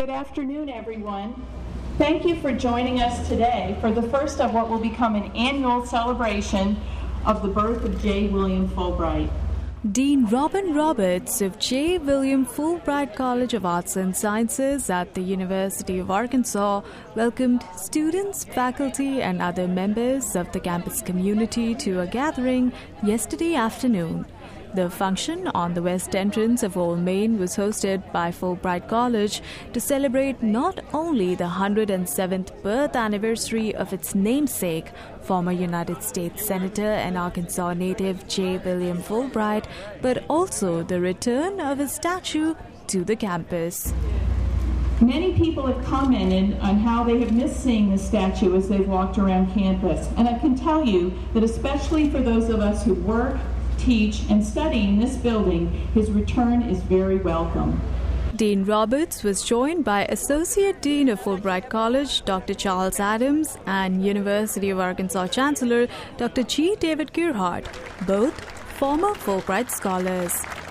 Good afternoon, everyone. Thank you for joining us today for the first of what will become an annual celebration of the birth of J. William Fulbright. Dean Robin Roberts of J. William Fulbright College of Arts and Sciences at the University of Arkansas welcomed students, faculty, and other members of the campus community to a gathering yesterday afternoon. The function on the west entrance of Old Main was hosted by Fulbright College to celebrate not only the 107th birth anniversary of its namesake, former United States Senator and Arkansas native J. William Fulbright, but also the return of his statue to the campus. Many people have commented on how they have missed seeing the statue as they've walked around campus, and I can tell you that especially for those of us who work, teach, and study in this building, his return is very welcome. Dean Roberts was joined by Associate Dean of Fulbright College, Dr. Charles Adams, and University of Arkansas Chancellor, Dr. G. David Gearhart, both former Fulbright scholars.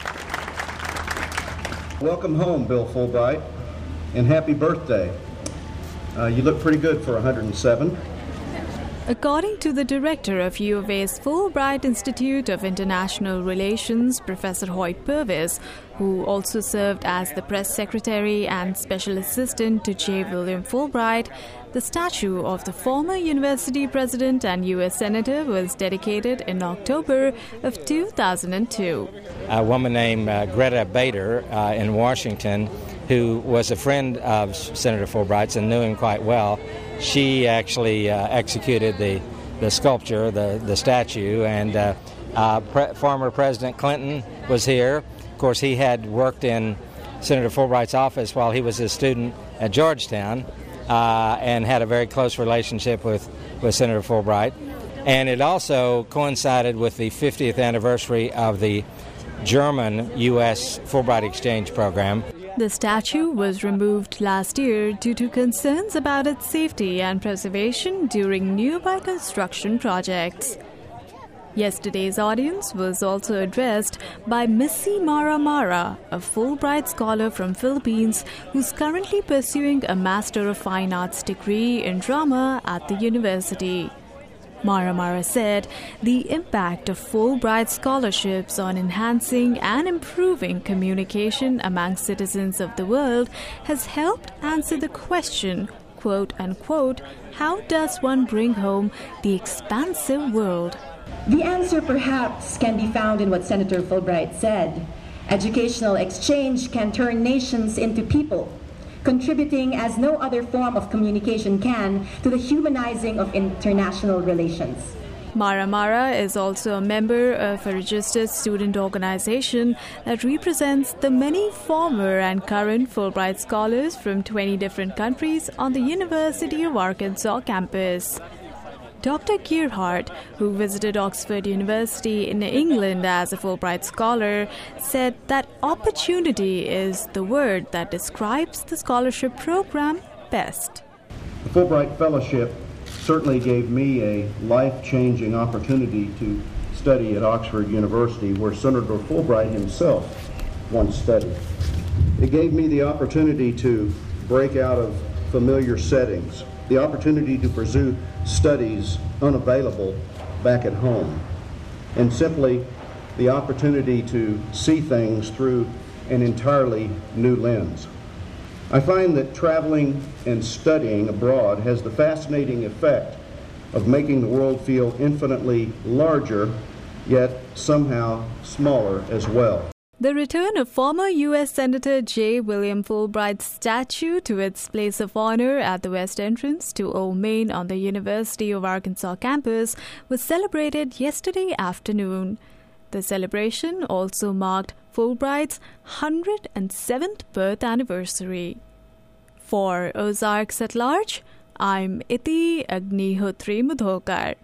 Welcome home, Bill Fulbright, and happy birthday. You look pretty good for 107. According to the director of U of A's Fulbright Institute of International Relations, Professor Hoyt Purvis, who also served as the press secretary and special assistant to J. William Fulbright, the statue of the former university president and U.S. Senator was dedicated in October of 2002. A woman named Greta Bader in Washington, who was a friend of Senator Fulbright's and knew him quite well, she actually executed the sculpture, the statue, and former President Clinton was here. Of course, he had worked in Senator Fulbright's office while he was a student at Georgetown and had a very close relationship with Senator Fulbright. And it also coincided with the 50th anniversary of the German-U.S. Fulbright Exchange Program. The statue was removed last year due to concerns about its safety and preservation during nearby construction projects. Yesterday's audience was also addressed by Missy Mara Mara, a Fulbright scholar from Philippines who's currently pursuing a Master of Fine Arts degree in drama at the university. Mara Mara said the impact of Fulbright scholarships on enhancing and improving communication among citizens of the world has helped answer the question, quote unquote, how does one bring home the expansive world? The answer perhaps can be found in what Senator Fulbright said. Educational exchange can turn nations into people, contributing as no other form of communication can to the humanizing of international relations. Mara Mara is also a member of a registered student organization that represents the many former and current Fulbright scholars from 20 different countries on the University of Arkansas campus. Dr. Gearhart, who visited Oxford University in England as a Fulbright scholar, said that opportunity is the word that describes the scholarship program best. The Fulbright Fellowship certainly gave me a life-changing opportunity to study at Oxford University, where Senator Fulbright himself once studied. It gave me the opportunity to break out of familiar settings, the opportunity to pursue studies unavailable back at home, and simply the opportunity to see things through an entirely new lens. I find that traveling and studying abroad has the fascinating effect of making the world feel infinitely larger, yet somehow smaller as well. The return of former U.S. Senator J. William Fulbright's statue to its place of honor at the west entrance to Old Main on the University of Arkansas campus was celebrated yesterday afternoon. The celebration also marked Fulbright's 107th birth anniversary. For Ozarks at Large, I'm Iti Agnihotri Mudhokar.